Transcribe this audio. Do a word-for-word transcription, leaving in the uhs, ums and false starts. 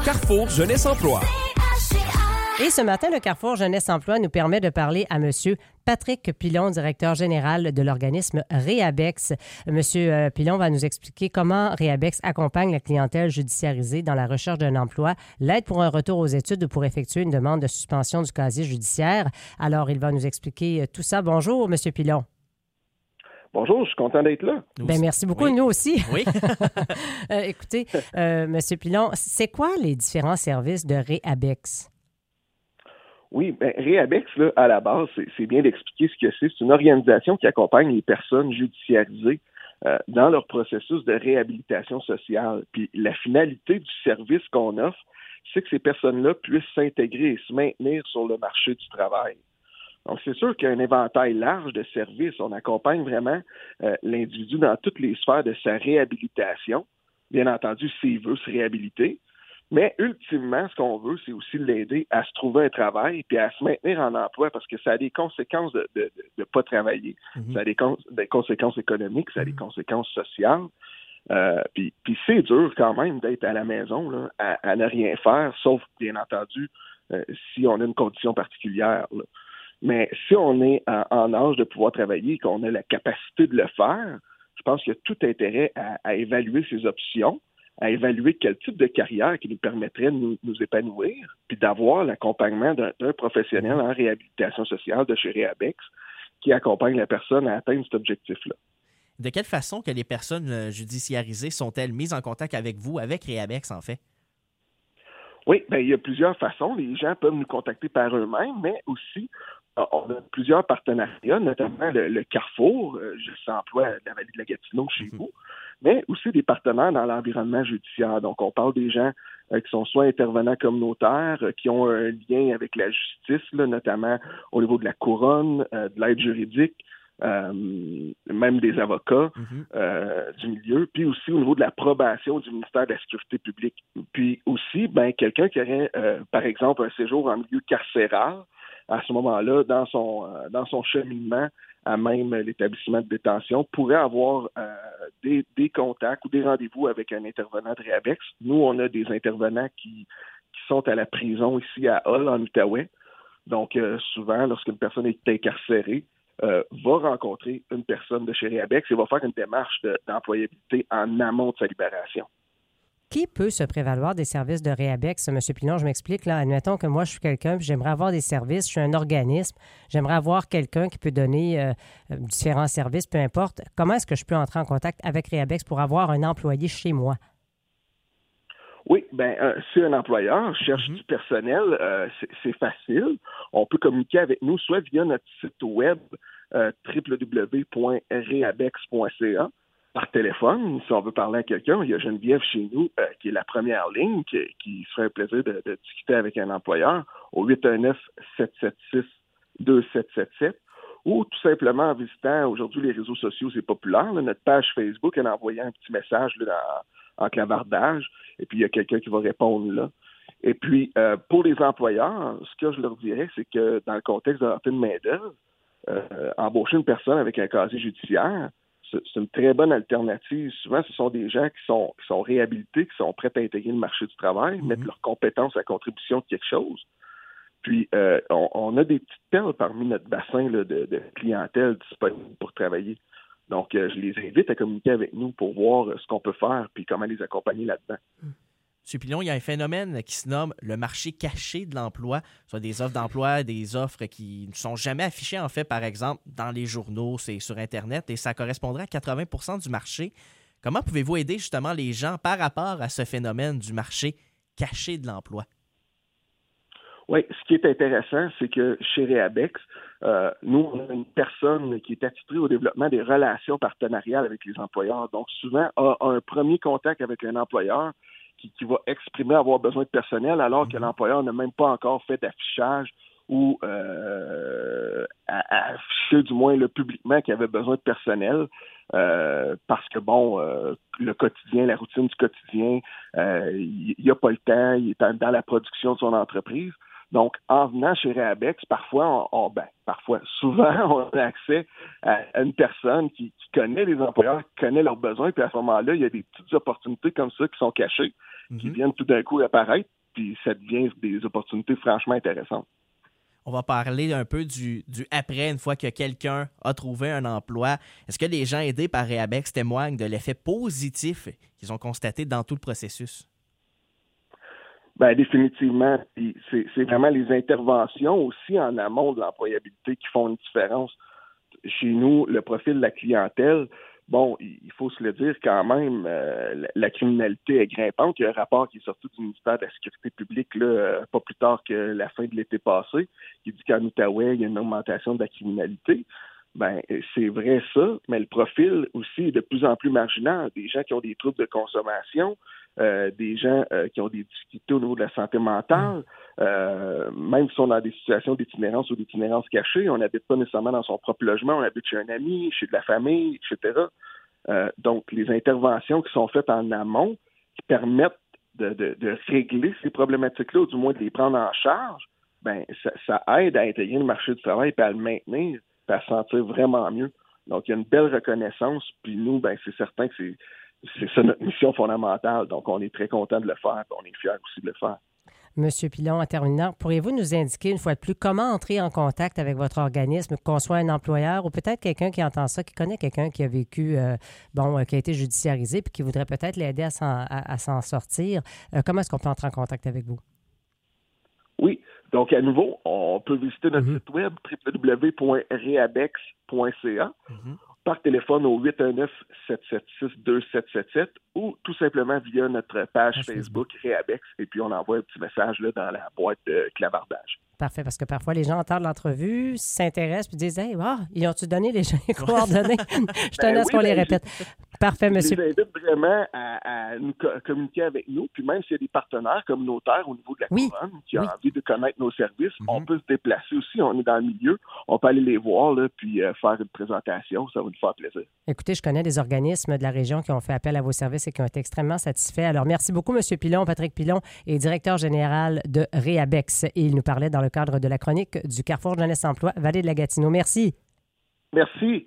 Carrefour Jeunesse Emploi. Et ce matin, le Carrefour Jeunesse Emploi nous permet de parler à Monsieur Patrick Pilon, directeur général de l'organisme Réabex. Monsieur Pilon va nous expliquer comment Réabex accompagne la clientèle judiciarisée dans la recherche d'un emploi, l'aide pour un retour aux études ou pour effectuer une demande de suspension du casier judiciaire. Alors, il va nous expliquer tout ça. Bonjour, Monsieur Pilon. Bonjour, je suis content d'être là. Ben, merci beaucoup, oui. nous aussi. Oui. euh, écoutez, euh, Monsieur Pilon, c'est quoi les différents services de Réabex? Oui, bien, Réabex, là, à la base, c'est, c'est bien d'expliquer ce que c'est. C'est une organisation qui accompagne les personnes judiciarisées euh, dans leur processus de réhabilitation sociale. Puis la finalité du service qu'on offre, c'est que ces personnes-là puissent s'intégrer et se maintenir sur le marché du travail. Donc, c'est sûr qu'il y a un éventail large de services. On accompagne vraiment euh, l'individu dans toutes les sphères de sa réhabilitation. Bien entendu, s'il veut se réhabiliter. Mais ultimement, ce qu'on veut, c'est aussi l'aider à se trouver un travail puis à se maintenir en emploi parce que ça a des conséquences de ne de, de, de pas travailler. Mm-hmm. Ça a des, con- des conséquences économiques, ça a des conséquences sociales. Euh, puis, puis c'est dur quand même d'être à la maison, là, à, à ne rien faire, sauf, bien entendu, euh, si on a une condition particulière, là. Mais si on est en, en âge de pouvoir travailler et qu'on a la capacité de le faire, je pense qu'il y a tout intérêt à, à évaluer ces options, à évaluer quel type de carrière qui nous permettrait de nous, nous épanouir, puis d'avoir l'accompagnement d'un, d'un professionnel en réhabilitation sociale de chez Réabex qui accompagne la personne à atteindre cet objectif-là. De quelle façon que les personnes judiciarisées sont-elles mises en contact avec vous, avec Réabex, en fait? Oui, bien, il y a plusieurs façons. Les gens peuvent nous contacter par eux-mêmes, mais aussi, on a plusieurs partenariats, notamment le, le Carrefour, euh, Juste Emploi de la Vallée de la Gatineau chez mm-hmm. vous, mais aussi des partenaires dans l'environnement judiciaire. Donc, on parle des gens euh, qui sont soit intervenants communautaires, euh, qui ont un lien avec la justice, là, notamment au niveau de la couronne, euh, de l'aide juridique, euh, même des avocats mm-hmm. euh, du milieu, puis aussi au niveau de la probation du ministère de la Sécurité publique. Puis aussi, ben quelqu'un qui aurait, euh, par exemple, un séjour en milieu carcéral, à ce moment-là, dans son euh, dans son cheminement à même l'établissement de détention, pourrait avoir euh, des, des contacts ou des rendez-vous avec un intervenant de Réabex. Nous, on a des intervenants qui, qui sont à la prison ici à Hull, en Outaouais. Donc, euh, souvent, lorsqu'une personne est incarcérée, euh, va rencontrer une personne de chez Réabex et va faire une démarche de, d'employabilité en amont de sa libération. Qui peut se prévaloir des services de Réabex? M. Pilon, je m'explique. Là, admettons que moi, je suis quelqu'un, puis j'aimerais avoir des services, je suis un organisme, j'aimerais avoir quelqu'un qui peut donner euh, différents services, peu importe. Comment est-ce que je peux entrer en contact avec Réabex pour avoir un employé chez moi? Oui, bien, euh, si un employeur cherche mm-hmm. du personnel, euh, c'est, c'est facile. On peut communiquer avec nous soit via notre site web euh, w w w point réabex point c a. Par téléphone, si on veut parler à quelqu'un, il y a Geneviève chez nous euh, qui est la première ligne, qui, qui serait un plaisir de, de discuter avec un employeur au huit un neuf, sept sept six, deux sept sept sept ou tout simplement en visitant, aujourd'hui les réseaux sociaux, c'est populaire, là, notre page Facebook, en envoyant un petit message là, dans, en clavardage, et puis il y a quelqu'un qui va répondre là. Et puis, euh, pour les employeurs, ce que je leur dirais, c'est que dans le contexte de l'entrée de main-d'œuvre, euh, embaucher une personne avec un casier judiciaire, c'est une très bonne alternative. Souvent, ce sont des gens qui sont, qui sont réhabilités, qui sont prêts à intégrer le marché du travail, mm-hmm. mettre leurs compétences à contribution de quelque chose. Puis, euh, on, on a des petites perles parmi notre bassin là, de, de clientèle disponible pour travailler. Donc, euh, je les invite à communiquer avec nous pour voir ce qu'on peut faire puis comment les accompagner là-dedans. Mm. M. Pilon, il y a un phénomène qui se nomme le marché caché de l'emploi, soit des offres d'emploi, des offres qui ne sont jamais affichées, en fait, par exemple, dans les journaux, c'est sur Internet, et ça correspondrait à quatre-vingts pour cent du marché. Comment pouvez-vous aider justement les gens par rapport à ce phénomène du marché caché de l'emploi? Oui, ce qui est intéressant, c'est que chez Réabex, euh, nous, on a une personne qui est attitrée au développement des relations partenariales avec les employeurs. Donc, souvent, a un premier contact avec un employeur Qui, qui va exprimer avoir besoin de personnel alors que l'employeur n'a même pas encore fait d'affichage ou euh, à, à afficher du moins là, publiquement qu'il avait besoin de personnel euh, parce que, bon, euh, le quotidien, la routine du quotidien, euh, il n'y a pas le temps, il est dans la production de son entreprise. Donc, en venant chez Réabex, parfois, on, on, ben, parfois, souvent, on a accès à, à une personne qui, qui connaît les employeurs, qui connaît leurs besoins, puis à ce moment-là, il y a des petites opportunités comme ça qui sont cachées, mm-hmm. qui viennent tout d'un coup apparaître. puis ça devient des opportunités franchement intéressantes. On va parler un peu du, du après, une fois que quelqu'un a trouvé un emploi. Est-ce que les gens aidés par Réabex témoignent de l'effet positif qu'ils ont constaté dans tout le processus? Bien, définitivement. Puis c'est, c'est vraiment les interventions aussi en amont de l'employabilité qui font une différence. Chez nous, le profil de la clientèle, bon, il faut se le dire quand même, euh, la, la criminalité est grimpante. Il y a un rapport qui est sorti du ministère de la Sécurité publique là, euh, pas plus tard que la fin de l'été passé, qui dit qu'en Outaouais, il y a une augmentation de la criminalité. Ben, c'est vrai ça, mais le profil aussi est de plus en plus marginal. Des gens qui ont des troubles de consommation, euh, des gens euh, qui ont des difficultés au niveau de la santé mentale, euh, même si on a des situations d'itinérance ou d'itinérance cachée, on n'habite pas nécessairement dans son propre logement, on habite chez un ami, chez de la famille, et cetera. Euh, donc, les interventions qui sont faites en amont, qui permettent de, de, de régler ces problématiques-là, ou du moins de les prendre en charge, ben ça, ça aide à intégrer le marché du travail et à le maintenir, et à se sentir vraiment mieux. Donc, il y a une belle reconnaissance, puis nous, ben c'est certain que c'est, c'est ça notre mission fondamentale. Donc, on est très content de le faire, puis on est fiers aussi de le faire. Monsieur Pilon, en terminant, pourriez-vous nous indiquer une fois de plus comment entrer en contact avec votre organisme, qu'on soit un employeur ou peut-être quelqu'un qui entend ça, qui connaît quelqu'un qui a vécu, euh, bon, euh, qui a été judiciarisé puis qui voudrait peut-être l'aider à s'en, à, à s'en sortir. Euh, comment est-ce qu'on peut entrer en contact avec vous? Oui. Donc, à nouveau, on peut visiter notre mm-hmm. site web w w w point reabex point c a mm-hmm. par téléphone au huit un neuf, sept sept six, deux sept sept sept ou tout simplement via notre page ah, Facebook Réabex et puis on envoie un petit message là, dans la boîte de clavardage. Parfait, parce que parfois, les gens entendent l'entrevue, s'intéressent, puis disent « Hey, wow, ils ont-tu donné les gens les coordonnées? » Je tenais à ce qu'on les répète. Parfait, monsieur. Je les invite vraiment à, à nous co- communiquer avec nous, puis même s'il y a des partenaires communautaires au niveau de la oui. couronne qui ont oui. envie de connaître nos services, mm-hmm. on peut se déplacer aussi, on est dans le milieu, on peut aller les voir, là, puis euh, faire une présentation, ça va nous faire plaisir. Écoutez, je connais des organismes de la région qui ont fait appel à vos services et qui ont été extrêmement satisfaits. Alors, merci beaucoup, monsieur Pilon. Patrick Pilon est directeur général de Réabex et il nous parlait dans le cadre de la chronique du Carrefour Jeunesse Emploi Vallée de la Gatineau. Merci. Merci.